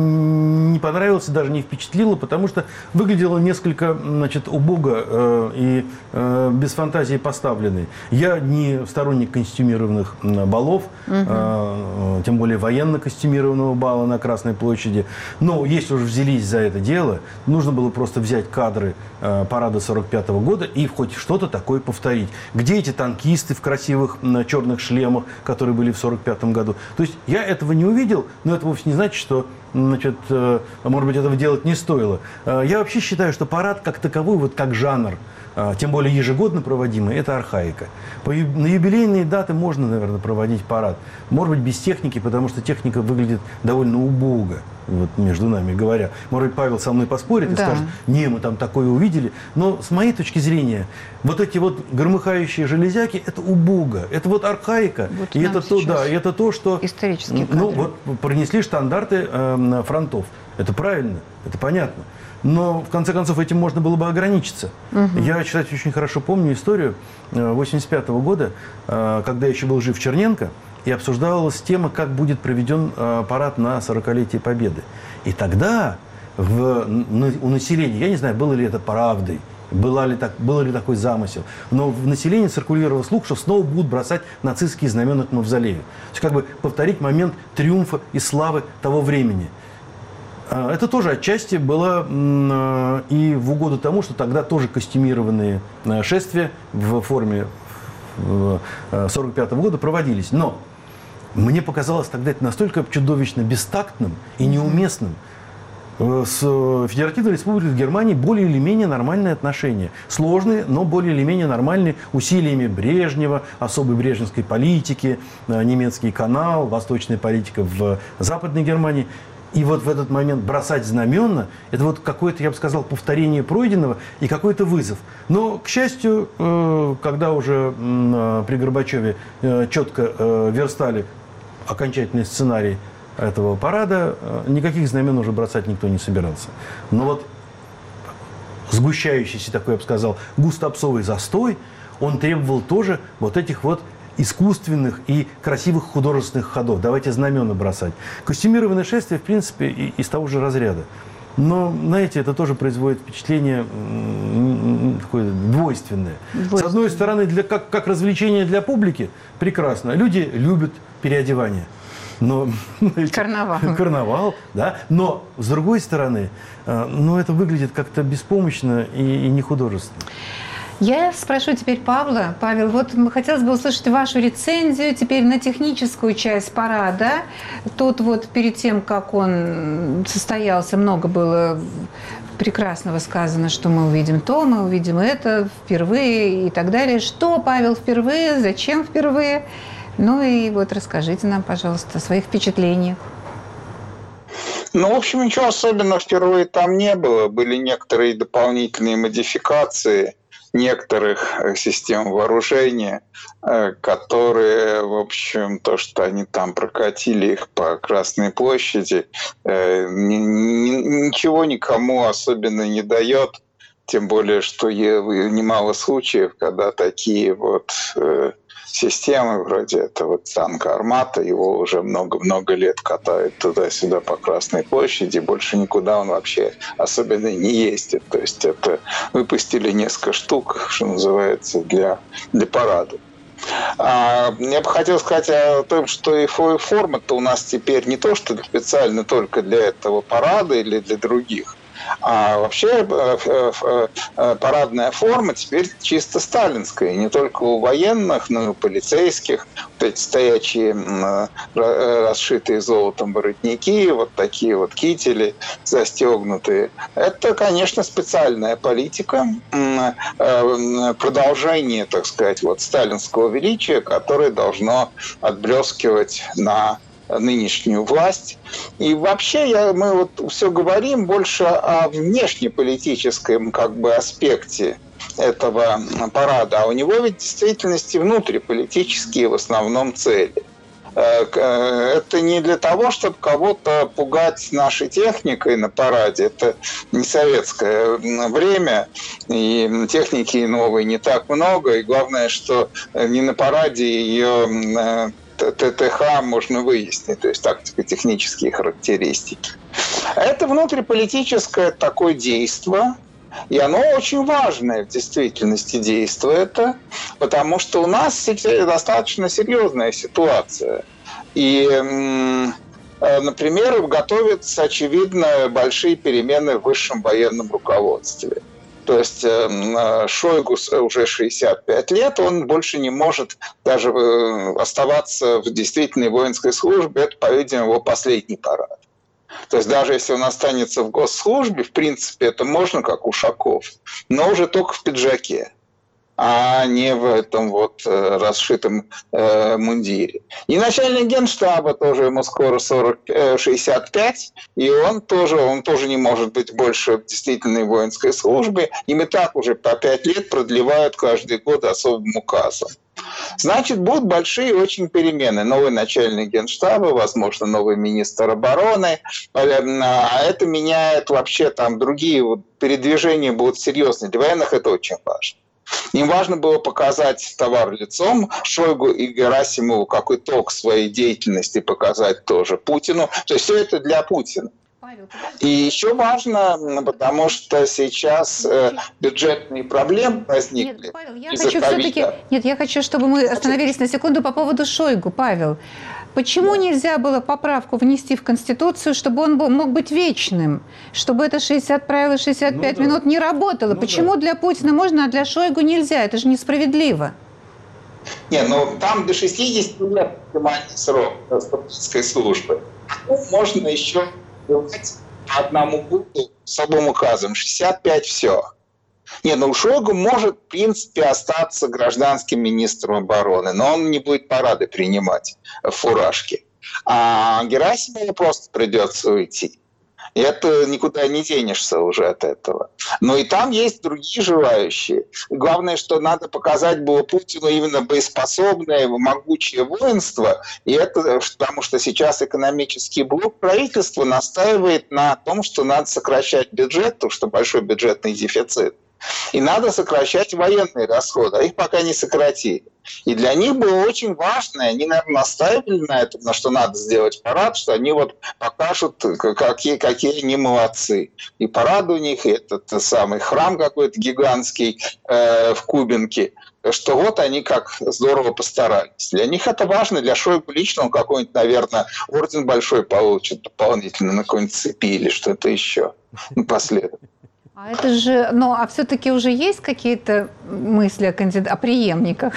не понравилась, даже не впечатлила, потому что выглядела несколько, значит, убого э, и э, без фантазии поставленной. Я не сторонник костюмированных балов, угу. э, тем более военно-костюмированного бала на Красной площади. Но если уже взялись за это дело, нужно было просто взять кадры э, парада сорок пятого года и хоть что-то такое повторить. Где эти танкисты в красивых э, черных шлемах, которые были в сорок пятом году? То есть я этого не увидел, но это вовсе не значит, что, значит, э, может быть, этого делать не стоило. Э, я вообще считаю, что парад как таковой, вот как жанр, э, тем более ежегодно проводимый, это архаика. По, на юбилейные даты можно, наверное, проводить парад. Может быть, без техники, потому что техника выглядит довольно убого, вот между нами говоря. Может быть, Павел со мной поспорит и да. скажет, не, мы там такое увидели. Но с моей точки зрения, вот эти вот громыхающие железяки, это убого. Это вот архаика. Вот и это то, да, и это то, что исторические ну, вот, пронесли штандарты э, фронтов. Это правильно, это понятно. Но, в конце концов, этим можно было бы ограничиться. Угу. Я, кстати, очень хорошо помню историю восемьдесят пятого года, когда я еще был жив Черненко, и обсуждалась тема, как будет проведен парад на сорокалетие Победы. И тогда в, у населения, я не знаю, было ли это правдой, Была ли так, был ли такой замысел? Но в населении циркулировал слух, что снова будут бросать нацистские знамена к Мавзолею. То есть как бы повторить момент триумфа и славы того времени. Это тоже отчасти было и в угоду тому, что тогда тоже костюмированные шествия в форме сорок пятого года проводились. Но мне показалось тогда это настолько чудовищно бестактным и неуместным. С Федеративной Республикой Германии более или менее нормальные отношения. Сложные, но более или менее нормальные, усилиями Брежнева, особой брежневской политики, немецкий канал, восточная политика в Западной Германии. И вот в этот момент бросать знамена, это вот какое-то, я бы сказал, повторение пройденного и какой-то вызов. Но, к счастью, когда уже при Горбачеве четко верстали окончательный сценарий этого парада, никаких знамен уже бросать никто не собирался. Но вот сгущающийся такой, я бы сказал, густо-попсовый застой, он требовал тоже вот этих вот искусственных и красивых художественных ходов. Давайте знамена бросать. Костюмированное шествие, в принципе, из того же разряда. Но, знаете, это тоже производит впечатление такое двойственное. Двойственное. С одной стороны, для, как, как развлечение для публики, прекрасно. Люди любят переодевание. Но, карнавал. Карнавал, да. Но, с другой стороны, ну, это выглядит как-то беспомощно и, и не художественно. Я спрошу теперь Павла. Павел, вот хотелось бы услышать вашу рецензию теперь на техническую часть парада. Тут вот перед тем, как он состоялся, много было прекрасного сказано, что мы увидим то, мы увидим это впервые и так далее. Что, Павел, впервые? Зачем впервые? Ну и вот расскажите нам, пожалуйста, о своих впечатлениях. Ну, в общем, ничего особенного впервые там не было. Были некоторые дополнительные модификации некоторых систем вооружения, которые, в общем, то, что они там прокатили их по Красной площади, ничего никому особенно не дает. Тем более, что немало случаев, когда такие вот э, системы, вроде этого танка «Армата», его уже много-много лет катают туда-сюда по Красной площади, больше никуда он вообще особенно не ездит. То есть это выпустили несколько штук, что называется, для, для парада. А, я бы хотел сказать о том, что и форма-то у нас теперь не то, что специально только для этого парада или для других, а вообще парадная форма теперь чисто сталинская. Не только у военных, но и у полицейских. Вот эти стоячие, расшитые золотом воротники, вот такие вот кители застегнутые. Это, конечно, специальная политика, продолжение, так сказать, вот сталинского величия, которое должно отблескивать на нынешнюю власть. И вообще я, мы вот все говорим больше о внешнеполитическом как бы аспекте этого парада, а у него ведь в действительности внутриполитические в основном цели. Это не для того, чтобы кого-то пугать нашей техникой на параде. Это не советское время, и техники новой не так много. И главное, что не на параде ее ТТХ можно выяснить, то есть тактико-технические характеристики. Это внутриполитическое такое действие, и оно очень важное в действительности действие это, потому что у нас достаточно серьезная ситуация. И, например, готовятся, очевидно, большие перемены в высшем военном руководстве. То есть Шойгу уже шестьдесят пять лет, он больше не может даже оставаться в действительной воинской службе. Это, по-видимому, его последний парад. То есть даже если он останется в госслужбе, в принципе, это можно, как Ушаков, но уже только в пиджаке, а не в этом вот расшитом э, мундире. И начальник Генштаба тоже, ему скоро сорок, шестьдесят пять, и он тоже, он тоже не может быть больше в действительной воинской службе. Им и так уже по пять лет продлевают каждый год особым указом. Значит, будут большие очень перемены. Новый начальник Генштаба, возможно, новый министр обороны. А это меняет вообще там другие вот передвижения будут серьезные. Для военных это очень важно. Им важно было показать товар лицом Шойгу и Герасимову, как итог своей деятельности показать тоже Путину. То есть все это для Путина. И еще важно, потому что сейчас э, бюджетные проблемы возникли. Нет, Павел, я хочу все-таки... Нет, я хочу, чтобы мы остановились на секунду по поводу Шойгу, Павел. Почему нельзя было поправку внести в Конституцию, чтобы он был, мог быть вечным? Чтобы это шестьдесят правил и шестьдесят пять ну, да. минут не работало? Ну, Почему да. для Путина можно, а для Шойгу нельзя? Это же несправедливо. Не, ну там до шестидесяти лет максимальный срок статистической службы. Можно еще давать по одному пункту с обым указом. шестьдесят пять все. Не, ну Шойгу может, в принципе, остаться гражданским министром обороны, но он не будет парады принимать в фуражке. А Герасимову просто придется уйти. И это никуда не денешься уже от этого. Но и там есть другие желающие. Главное, что надо показать было Путину именно боеспособное, могучее воинство. И это потому, что сейчас экономический блок правительства настаивает на том, что надо сокращать бюджет, потому что большой бюджетный дефицит. И надо сокращать военные расходы, а их пока не сократили. И для них было очень важно, они, наверное, настаивали на этом, на что надо сделать парад, что они вот покажут, какие, какие они молодцы. И парад у них, и этот самый храм какой-то гигантский э, в Кубинке, что вот они как здорово постарались. Для них это важно, для Шойгу лично он какой-нибудь, наверное, орден большой получит дополнительно на какой-нибудь цепи или что-то еще напоследок. А это же, ну, а все-таки уже есть какие-то мысли о, кандидат... о преемниках?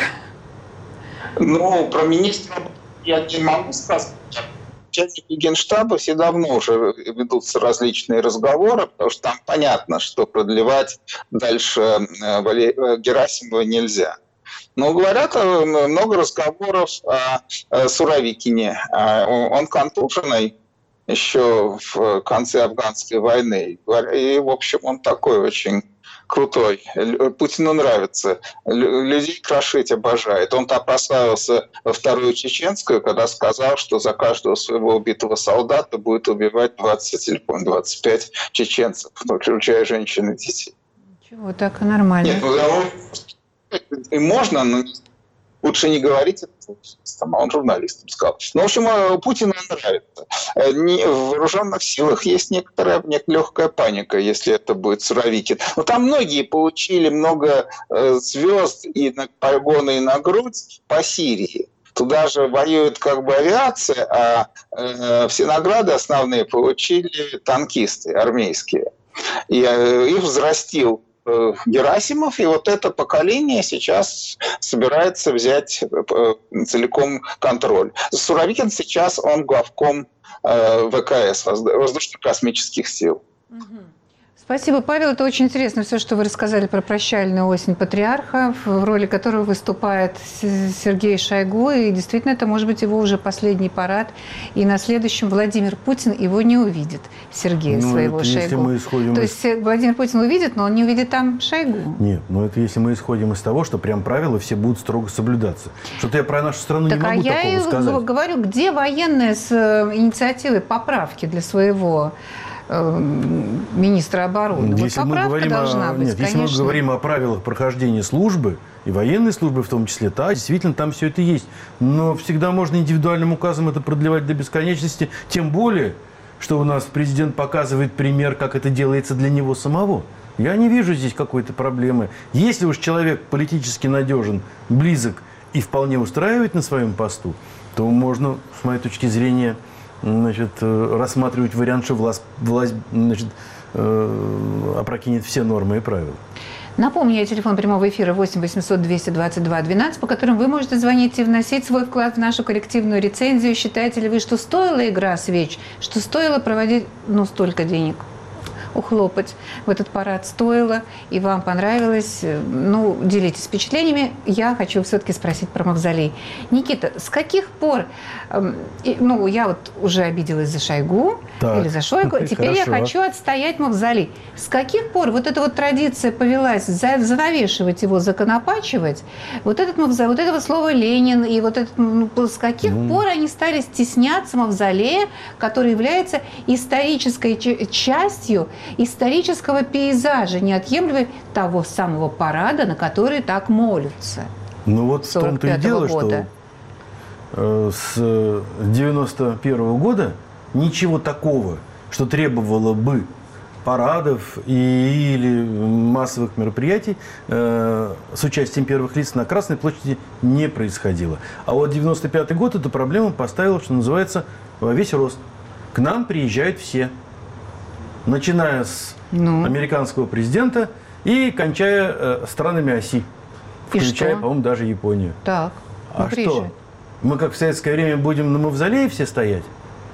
Ну, про министра я не могу сказать. Начальники Генштаба все давно уже ведутся различные разговоры, потому что там понятно, что продлевать дальше Герасимова нельзя. Но говорят, много разговоров о Суровикине. Он контуженный еще в конце афганской войны. И, в общем, он такой очень крутой. Путину нравится. Людей крошить обожает. Он там прославился во Вторую Чеченскую, когда сказал, что за каждого своего убитого солдата будет убивать двадцать или двадцать пять чеченцев, включая женщин и детей. Чего, так нормально. Нет, ну, и можно, но лучше не говорить это журналистам, а он журналистам сказал. Ну, в общем, Путину нравится. В вооруженных силах есть некоторая легкая паника, если это будет Суровикин. Но там многие получили много звезд и погоны на грудь по Сирии. Туда же воюет как бы авиация, а э, все награды основные получили танкисты армейские. И э, их взрастил э, Герасимов, и вот это поколение сейчас собирается взять э, целиком контроль. Суровикин сейчас, он главком э, ВКС, воздушно-космических сил. Спасибо, Павел. Это очень интересно, все, что вы рассказали про прощальную осень патриарха, в роли которого выступает Сергей Шойгу. И действительно, это может быть его уже последний парад. И на следующем Владимир Путин его не увидит, Сергея ну, своего это Шойгу. Если мы исходим То из... есть Владимир Путин увидит, но он не увидит там Шойгу. Нет, но это если мы исходим из того, что прям правила все будут строго соблюдаться. Что-то я про нашу страну так, не могу а я такого сказать. Я говорю, где военные с инициативой поправки для своего министра обороны. Если, вот мы говорим, должна о, быть, нет, если мы говорим о правилах прохождения службы, и военной службы в том числе, да, действительно, там все это есть. Но всегда можно индивидуальным указом это продлевать до бесконечности, тем более, что у нас президент показывает пример, как это делается для него самого. Я не вижу здесь какой-то проблемы. Если уж человек политически надежен, близок и вполне устраивает на своем посту, то можно, с моей точки зрения, значит, рассматривать вариант, что власть, власть значит, э, опрокинет все нормы и правила. Напомню, я телефон прямого эфира восемь восемьсот двести двадцать два двенадцать, по которым вы можете звонить и вносить свой вклад в нашу коллективную рецензию. Считаете ли вы, что стоила игра свеч, что стоило проводить ну, столько денег? Ухлопать в этот парад стоило, и вам понравилось. Ну, делитесь впечатлениями. Я хочу все-таки спросить про Мавзолей. Никита, с каких пор... Э, ну, я вот уже обиделась за Шойгу так. или за Шойгу, теперь я хочу отстоять Мавзолей. С каких пор вот эта вот традиция повелась занавешивать его, законопачивать? Вот этот Мавзолей, вот этого слова Ленин, и вот этот... Ну, с каких mm. пор они стали стесняться Мавзолея, который является исторической частью исторического пейзажа, неотъемлемой того самого парада, на который так молятся. Ну вот в том-то и дело, года. что э, с девяносто первого года ничего такого, что требовало бы парадов и, или массовых мероприятий э, с участием первых лиц на Красной площади не происходило. А вот девяносто пятый год эту проблему поставила, что называется, во весь рост. К нам приезжают все. Начиная с ну. американского президента и кончая э, странами оси. Включая, по-моему, даже Японию. Так, а что? Мы, как в советское время, будем на Мавзолее все стоять?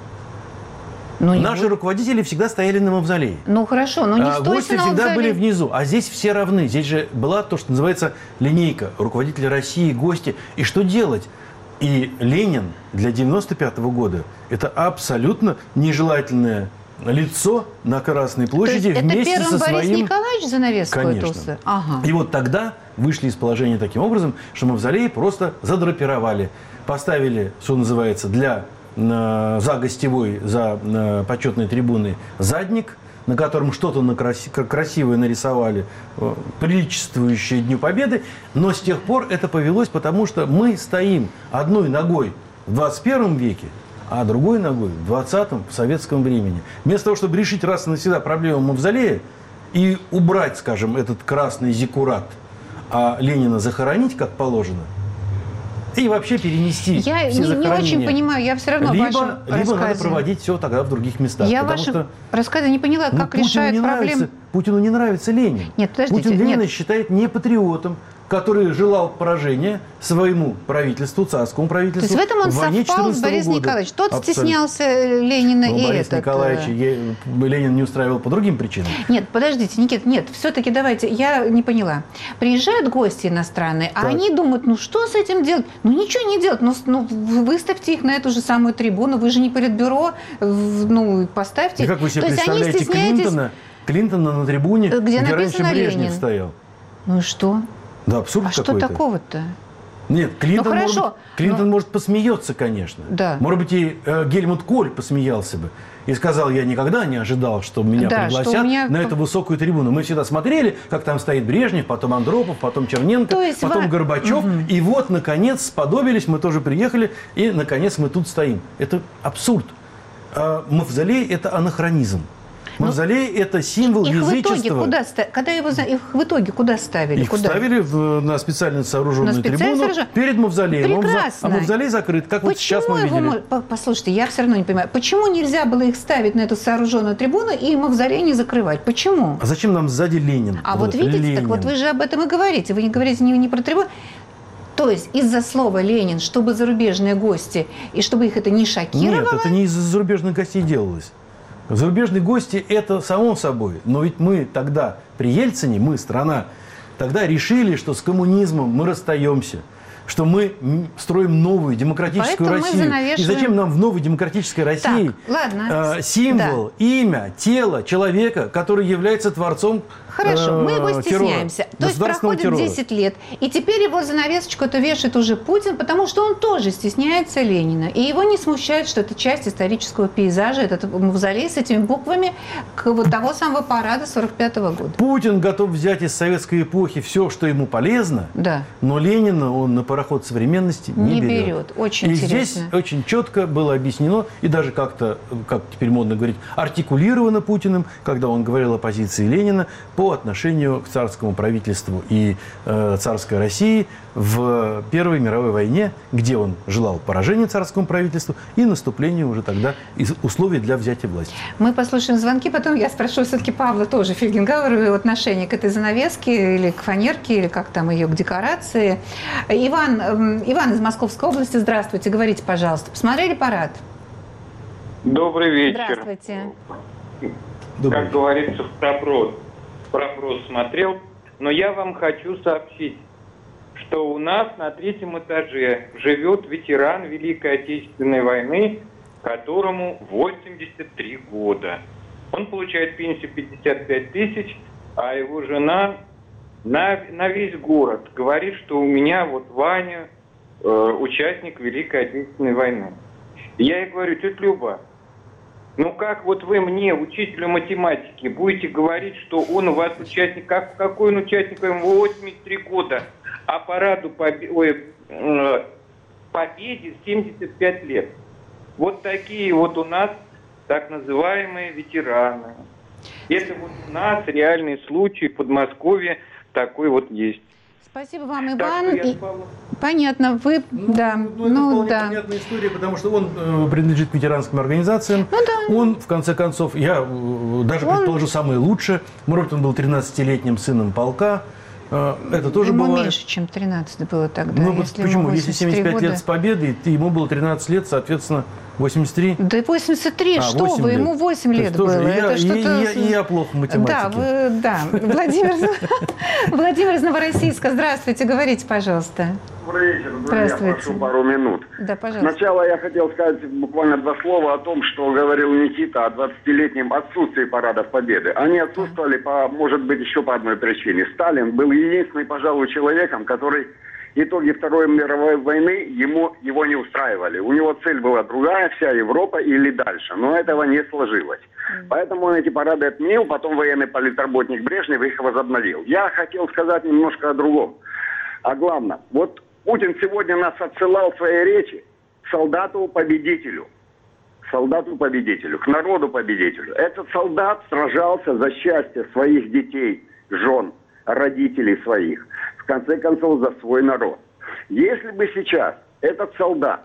Ну, Наши будет... руководители всегда стояли на Мавзолее. Ну, хорошо, но не а стойте гости на всегда Мавзолее. Были внизу. А здесь все равны. Здесь же была то, что называется линейка. Руководители России, гости. И что делать? И Ленин для девяносто пятого года – это абсолютно нежелательное лицо на Красной площади вместе со своим... Это первым Борис Николаевич занавеску Конечно. эту? Ага. И вот тогда вышли из положения таким образом, что Мавзолей просто задрапировали. Поставили, что называется, для, э, за гостевой, за э, почетной трибуной задник, на котором что-то на краси, красивое нарисовали, э, приличествующее Дню Победы. Но с тех пор это повелось, потому что мы стоим одной ногой в двадцать первом веке, а другой ногой в двадцатом, в советском времени. Вместо того, чтобы решить раз и навсегда проблему Мавзолея и убрать, скажем, этот красный зиккурат, а Ленина захоронить, как положено, и вообще перенести я все не, захоронения. не очень понимаю, я все равно либо, в вашем либо рассказе... надо проводить все тогда в других местах. Я в вашем что, рассказе не поняла, ну, как решают проблемы... Нравится, Путину не нравится Ленин. Нет, подождите. Путин Ленина нет. считает не патриотом, который желал поражения своему правительству, царскому правительству. То есть в этом он совпал с Борисом Николаевичем. Тот Абсолютно. стеснялся Ленина Но и Борис этот... Николаевич Ленин не устраивал по другим причинам. Нет, подождите, Никит, нет, все-таки давайте, я не поняла. Приезжают гости иностранные, так. а они думают, ну что с этим делать? Ну ничего не делать, ну, ну выставьте их на эту же самую трибуну, вы же не политбюро, ну поставьте. И как вы себе То представляете Клинтона, Клинтона на трибуне, где, где раньше Брежнев Ленин. стоял? Ну и что? Да, абсурд а какой-то. что такого-то? Нет, Клинтон, ну, может, быть, Клинтон но... может посмеется, конечно. Да. Может быть, и э, Гельмут Коль посмеялся бы. И сказал, я никогда не ожидал, что меня да, пригласят что меня... на эту высокую трибуну. Мы всегда смотрели, как там стоит Брежнев, потом Андропов, потом Черненко, потом ва... Горбачев. Угу. И вот, наконец, сподобились, мы тоже приехали, и, наконец, мы тут стоим. Это абсурд. А мавзолей – это анахронизм. Мавзолей ну, – это символ их язычества. В итоге куда ставили? Когда его их в итоге куда ставили? Их куда? ставили в, на специально сооруженную на трибуну сооружен... перед мавзолеем. Прекрасно. А мавзолей закрыт, как почему вот сейчас мы видели. Его... Послушайте, я все равно не понимаю, почему нельзя было их ставить на эту сооруженную трибуну и мавзолей не закрывать? Почему? А зачем нам сзади Ленин? А вот, вот видите, Ленин. Так вот вы же об этом и говорите. Вы не говорите не, не про трибуну. То есть из-за слова «Ленин», чтобы зарубежные гости, и чтобы их это не шокировало? Нет, это не из-за зарубежных гостей делалось. Зарубежные гости – это само собой. Но ведь мы тогда при Ельцине, мы, страна, тогда решили, что с коммунизмом мы расстаемся, что мы строим новую демократическую Поэтому Россию. занавешиваем... И зачем нам в новой демократической России так, ладно. э, символ, да. имя, тело человека, который является творцом Хорошо, мы его стесняемся. Террора, То есть проходит террора. десять лет, и теперь его занавесочку эту вешает уже Путин, потому что он тоже стесняется Ленина. И его не смущает, что это часть исторического пейзажа, этот мавзолей с этими буквами к вот того самого парада сорок пятого года. Путин готов взять из советской эпохи все, что ему полезно, да. но Ленина он на пароход современности не, не берет. берет. Очень и интересно. Здесь очень четко было объяснено, и даже как-то, как теперь модно говорить, артикулировано Путиным, когда он говорил о позиции Ленина по отношению к царскому правительству и э, царской России в Первой мировой войне, где он желал поражения царскому правительству и наступления уже тогда условий для взятия власти. Мы послушаем звонки, потом я спрошу все-таки Павла тоже Фельгенгауэра его отношение к этой занавеске или к фанерке, или как там ее, к декорации. Иван, э, Иван из Московской области, здравствуйте, говорите, пожалуйста. Посмотрели парад? Добрый вечер. Здравствуйте. Добрый. Как говорится, в пропрос. Пропрос смотрел, но я вам хочу сообщить, что у нас на третьем этаже живет ветеран Великой Отечественной войны, которому восемьдесят три года. Он получает пенсию пятьдесят пять тысяч, а его жена на, на весь город говорит, что у меня вот Ваня э, участник Великой Отечественной войны. И я ей говорю, тетя Люба, ну как вот вы мне, учителю математики, будете говорить, что он у вас участник, как, какой он участник, ему восемьдесят три года, а параду побе- ой, э, победе семьдесят пять лет. Вот такие вот у нас так называемые ветераны. Это вот у нас реальный случай в Подмосковье такой вот есть. Спасибо вам, Иван. Так, И... Понятно, вы, ну, да, ну, ну это да. понятная история, потому что он э, принадлежит к ветеранским организациям. Ну, да. Он, в конце концов, я э, даже он... предположу самое лучшее. Может, он был тринадцатилетним сыном полка. Э, это тоже ему бывает. меньше, чем тринадцать было тогда. Ну, если почему? Если семьдесят пять года... лет с победы, ему было тринадцать лет, соответственно, восемьдесят три. Да восемьдесят три, а, что вы, лет. ему восемь лет было. было. И я, это и, я, и я плохо в математике. Да, вы, да. Владимир, Владимир из Новороссийска, здравствуйте, говорите, пожалуйста. Добрый вечер, друзья, прошу пару минут. Да, пожалуйста. Сначала я хотел сказать буквально два слова о том, что говорил Никита о двадцатилетнем отсутствии парадов Победы. Они отсутствовали, по, может быть, еще по одной причине. Сталин был единственный, пожалуй, человеком, который итоги Второй мировой войны ему, его не устраивали. У него цель была другая, вся Европа или дальше, но этого не сложилось. Поэтому он эти парады отменил, потом военный политработник Брежнев их возобновил. Я хотел сказать немножко о другом. А главное, вот Путин сегодня нас отсылал в своей речи к солдату-победителю. К солдату-победителю, к народу-победителю. Этот солдат сражался за счастье своих детей, жен, родителей своих. В конце концов, за свой народ. Если бы сейчас этот солдат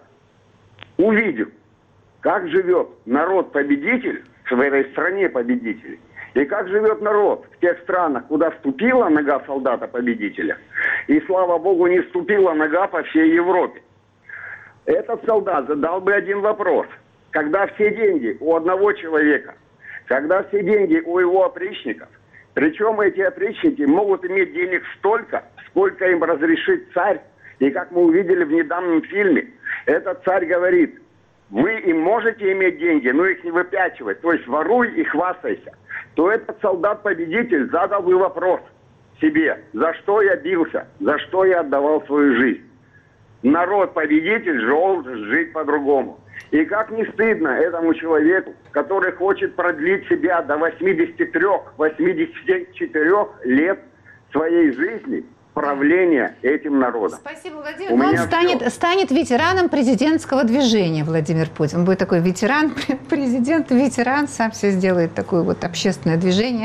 увидел, как живет народ-победитель в этой стране победителей, и как живет народ в тех странах, куда ступила нога солдата-победителя, и, слава богу, не ступила нога по всей Европе. Этот солдат задал бы один вопрос. Когда все деньги у одного человека, когда все деньги у его опричников, причем эти опричники могут иметь денег столько, сколько им разрешит царь, и как мы увидели в недавнем фильме, этот царь говорит, вы им можете иметь деньги, но их не выпячивать, то есть воруй и хвастайся. То этот солдат-победитель задал бы вопрос себе, за что я бился, за что я отдавал свою жизнь. Народ-победитель должен жить по-другому. И как не стыдно этому человеку, который хочет продлить себя до восьмидесяти трёх - восьмидесяти четырёх лет своей жизни, правления этим народом. Спасибо, Владимир. Он станет, станет ветераном президентского движения, Владимир Путин. Он будет такой ветеран, президент, ветеран, сам все сделает такое вот общественное движение.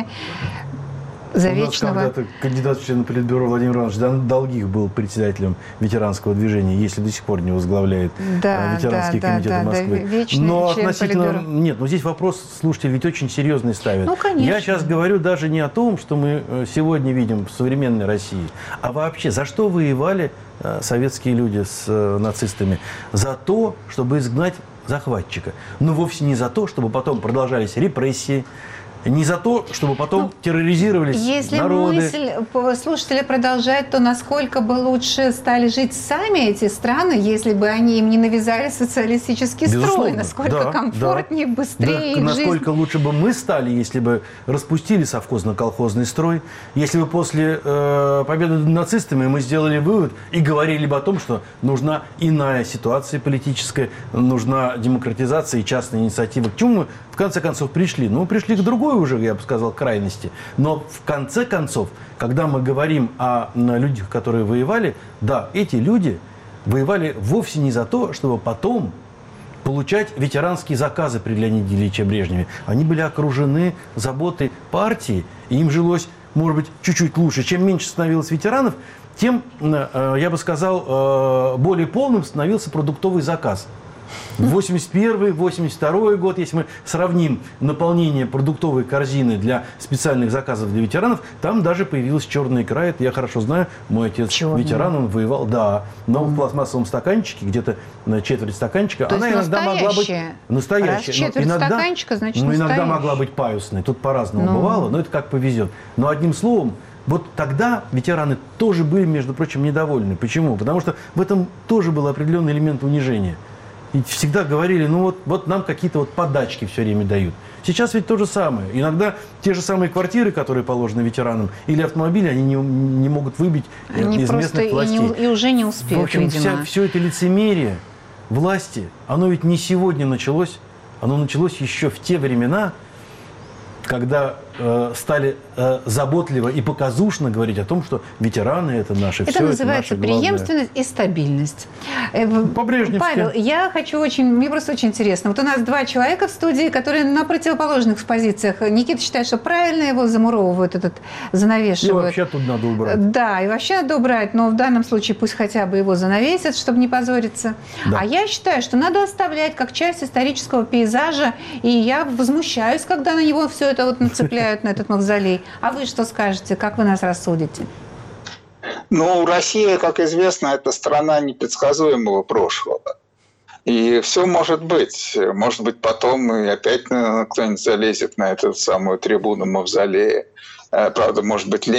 За вечного. У нас когда-то кандидат в члены Политбюро Владимир Иванович Долгих был председателем ветеранского движения, если до сих пор не возглавляет да, ветеранские да, комитеты да, Москвы. Да, вечный но член относительно... Политбюро. Нет, но здесь вопрос, слушайте, ведь очень серьезный ставят. Ну, конечно. Я сейчас говорю даже не о том, что мы сегодня видим в современной России, а вообще, за что воевали советские люди с нацистами? За то, чтобы изгнать захватчика. Но вовсе не за то, чтобы потом продолжались репрессии, не за то, чтобы потом ну, терроризировались если народы. Если мысль слушателя продолжать, то насколько бы лучше стали жить сами эти страны, если бы они им не навязали социалистический Безусловно, строй? Насколько да, комфортнее, да. быстрее да, их насколько жизнь? лучше бы мы стали, если бы распустили совхозно-колхозный строй, если бы после э, победы над нацистами мы сделали вывод и говорили бы о том, что нужна иная ситуация политическая, нужна демократизация и частная инициатива. К чему мы в конце концов пришли? Ну, мы пришли к другой уже, я бы сказал, крайности. Но в конце концов, когда мы говорим о людях, которые воевали, да, эти люди воевали вовсе не за то, чтобы потом получать ветеранские заказы при Леониде Ильиче Брежневе. Они были окружены заботой партии, и им жилось, может быть, чуть-чуть лучше. Чем меньше становилось ветеранов, тем, я бы сказал, более полным становился продуктовый заказ. восемьдесят первый - восемьдесят второй год, если мы сравним наполнение продуктовой корзины для специальных заказов для ветеранов, там даже появилась черная икра. Это я хорошо знаю. Мой отец Черный. ветеран, он воевал, да, но mm. в пластмассовом стаканчике, где-то на четверть стаканчика. То она есть иногда могла быть настоящая. Раз четверть иногда, стаканчика, значит, ну, иногда настоящая. могла быть паюсной. Тут по-разному ну. бывало, но это как повезет. Но одним словом, вот тогда ветераны тоже были, между прочим, недовольны. Почему? Потому что в этом тоже был определенный элемент унижения. И всегда говорили, ну вот, вот нам какие-то вот подачки все время дают. Сейчас ведь то же самое. Иногда те же самые квартиры, которые положены ветеранам, или автомобили, они не, не могут выбить они из местных властей. И, не, и уже не успеют, В общем, вся, все это лицемерие власти, оно ведь не сегодня началось, оно началось еще в те времена, когда э, стали э, заботливо и показушно говорить о том, что ветераны это наши, это все называется это наше преемственность и стабильность. По-брежневски. Павел, я хочу очень, мне просто очень интересно. Вот у нас два человека в студии, которые на противоположных позициях. Никита считает, что правильно его замуровывают, этот занавешивают. И вообще тут надо убрать. Да, и вообще надо убрать, но в данном случае пусть хотя бы его занавесят, чтобы не позориться. Да. А я считаю, что надо оставлять как часть исторического пейзажа, и я возмущаюсь, когда на него все это вот нацепляют, на этот мавзолей. А вы что скажете? Как вы нас рассудите? Ну, Россия, как известно, это страна непредсказуемого прошлого. И все может быть. Может быть, потом и опять кто-нибудь залезет на эту самую трибуну мавзолея. Правда, может быть,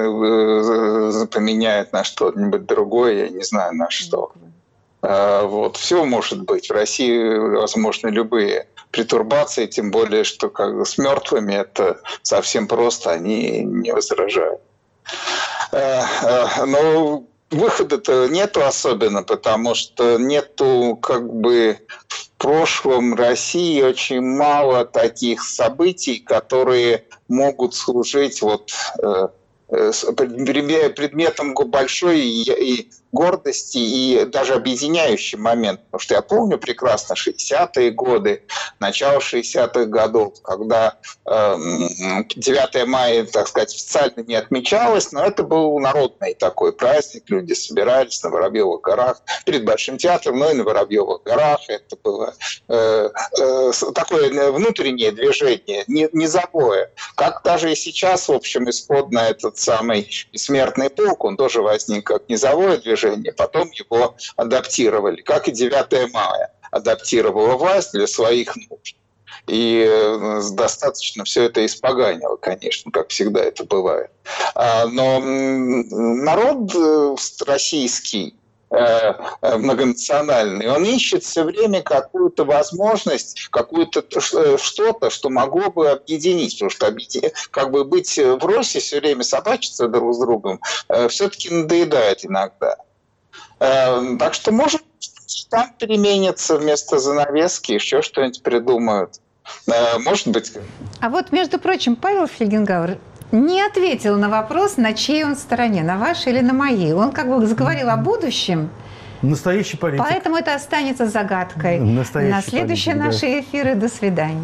Ленина поменяет на что-нибудь другое, я не знаю на что. Вот. Все может быть. В России возможны любые пертурбации, тем более, что как с мертвыми это совсем просто, они не возражают. Но выхода-то нету особенно, потому что нету как бы в прошлом России очень мало таких событий, которые могут служить вот предметом большой и гордости и даже объединяющий момент. Потому что я помню прекрасно шестидесятые годы, начало шестидесятых годов, когда э, девятое мая, так сказать, официально не отмечалось, но это был народный такой праздник. Люди собирались на Воробьевых горах, перед Большим театром, но и на Воробьевых горах. Это было э, э, такое внутреннее движение, низовое. Как даже и сейчас, в общем, исходно этот самый бессмертный полк, он тоже возник как низовое движение, потом его адаптировали, как и девятое мая адаптировала власть для своих нужд. И достаточно все это испоганило, конечно, как всегда это бывает. Но народ российский, многонациональный, он ищет все время какую-то возможность, какую-то что-то, что могло бы объединить. Потому что как бы быть врозь и все время собачиться друг с другом все-таки надоедает иногда. Так что, может, там переменится вместо занавески, еще что-нибудь придумают. Может быть. А вот, между прочим, Павел Фельгенгауэр не ответил на вопрос, на чьей он стороне, на вашей или на моей. Он как бы заговорил о будущем. Настоящий политик. Поэтому это останется загадкой. Настоящий на следующие политик, наши да. эфиры. До свидания.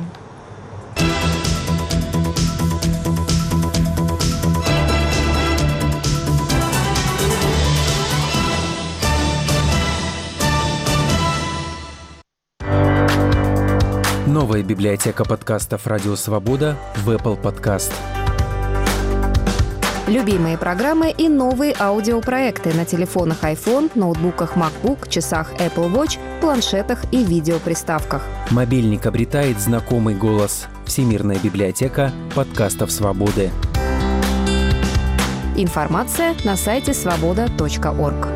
Новая библиотека подкастов «Радио Свобода» в Apple Podcast. Любимые программы и новые аудиопроекты на телефонах iPhone, ноутбуках MacBook, часах Apple Watch, планшетах и видеоприставках. Мобильник обретает знакомый голос. Всемирная библиотека подкастов «Свободы». Информация на сайте свобода точка орг.